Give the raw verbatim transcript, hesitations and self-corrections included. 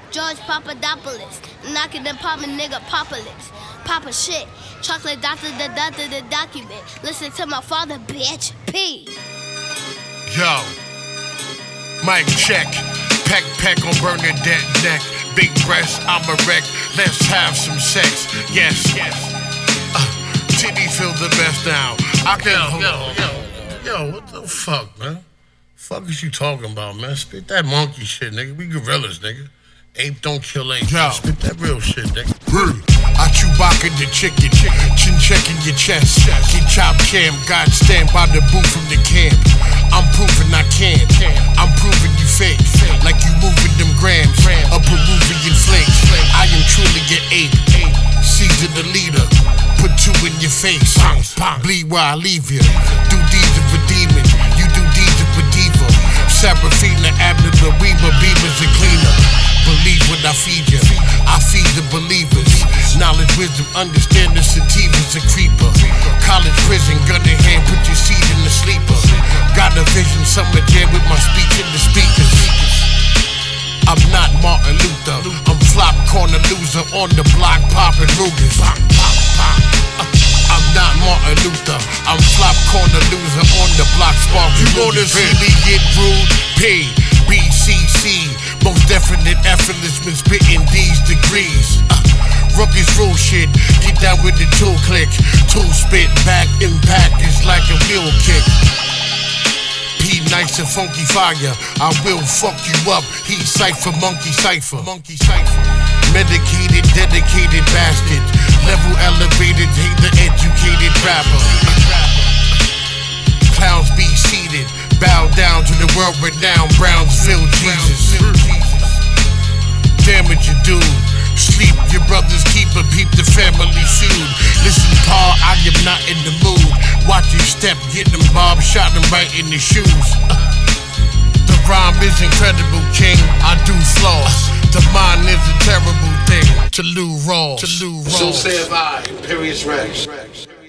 George Papadopoulos. Knocking the pop nigga Popolis. Papa shit. Chocolate doctor, the doctor, the document. Listen to my father, bitch. P. Yo. Mic check. Peck, peck on Bernadette neck. Big breast, I'm a wreck. Let's have some sex. Yes, yes. Uh, titty feel the best now. I can. Yo, yo, yo, yo. What the fuck, man? Fuck is you talking about, man? Spit that monkey shit, nigga. We gorillas, nigga. Ape don't kill ape. Yo. Spit that real shit, nigga. I Chewbacca the chicken, chin checking your chest. Get chop cam, God stand by the booth from the camp. I'm proving I can. I'm proving you fake, like you moving them grams. A Peruvian flake. I am truly your ape. Caesar the leader. Put two in your face. Bleed while I leave you. Do deeds of a demon. You do deeds of a diva. Seraphina, Abner, the Weaver, Beavers, and cleaner. Believe what I feed you. I feed the believers. Knowledge, wisdom, understanding, sativa's a creeper. College, prison, gun in hand, put your seat in the sleeper. Got a vision, summer jam with my speech in the speakers. I'm not Martin Luther. I'm flop corner loser on the block popping Rugers. I'm not Martin Luther. I'm flop corner loser on the block sparking. You wanna see me get rude? P, B, C, C. Most definite effortless when spitting these degrees. Uh, Rugged rule shit, get down with the tool click. Tool spit back, impact is like a mule kick. P nice and funky fire, I will fuck you up. He cipher, monkey cipher. Monkey cipher. Medicated, dedicated bastard. Level elevated, hate the educated rapper. Clowns be seated, bow down to the world renowned Brownsville Jesus. Damage you dude. Sleep, your brother's keeper, peep the family feud. Listen, Paul, I am not in the mood. Watch your step, get them bob, shot him right in the shoes. Uh, the rhyme is incredible, king. I do flaws. The mind is a terrible thing. To Lou Rawls. To Lou Rawls. So say I, Imperious Rex.